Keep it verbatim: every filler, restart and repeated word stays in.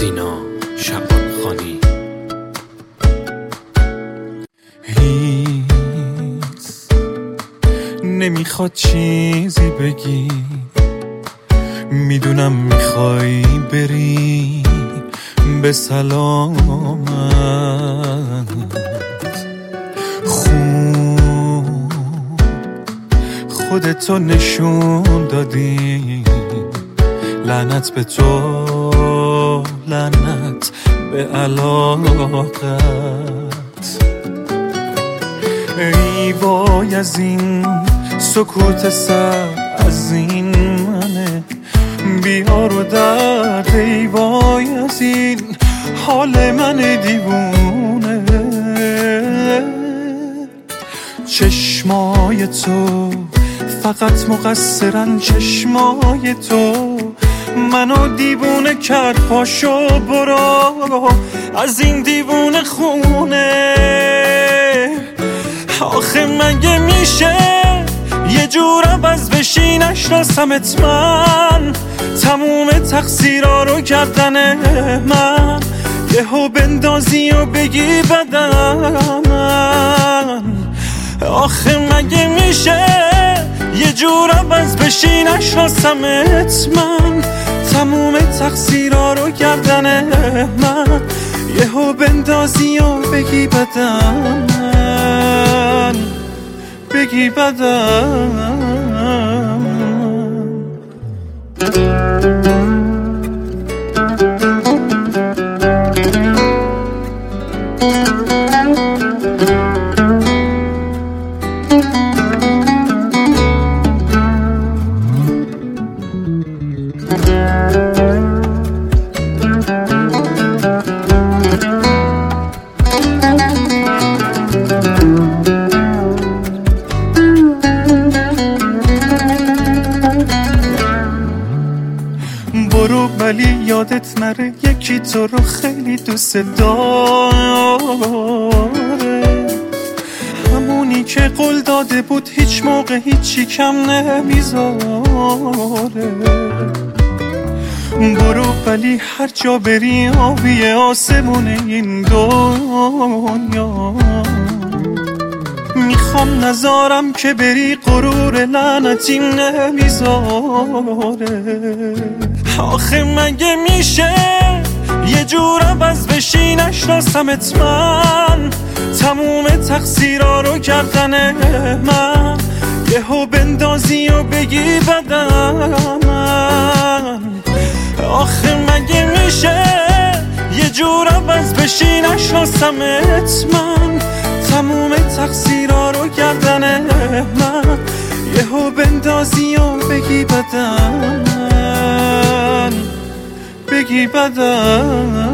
سینا شعبانخانی. هیس نمیخواد چیزی بگی، میدونم میخوای بری به سلامت. خوب خودتو نشون دادی، لعنت به تو، لعنت به علاقت. ای وای از این سکوت سر، از این منه بیار و درد. ای وای از این حال من دیوونه. چشمای تو فقط مقصرن، چشمای تو منو دیوونه کرد. پاشو برو از این دیوونه خونه. آخه مگه میشه یه جور عوض بشی؟ نشناسمت من، تموم تقصیرها رو کردن من. یهو بندازی و بگی بدن. آخه مگه میشه یه جور عوض بشی؟ نشناسمت من، تموم تقصیرها رو کردن من. یهو بندازی و بگی بدن، بگی بدن. برو ولی یادت نره یکی تو رو خیلی دوست داره، همونی که قول داده بود هیچ موقع هیچی کم نمیذاره. برو ولی هر جا بری آبی آسمون این دنیا. میخوام نذارم که بری، غرور لعنتیم نمیذاره. آخه مگه میشه یه جور عوض بشی؟ نشناسمت من، تموم تقصیرها رو کردن من. یهو بندازی و بگی بدن. آخه مگه میشه یه جور عوض بشی؟ نشناسمت من، تموم تقصیرها رو کردن من. یهو بندازی و بگی بدن، بگی بدن.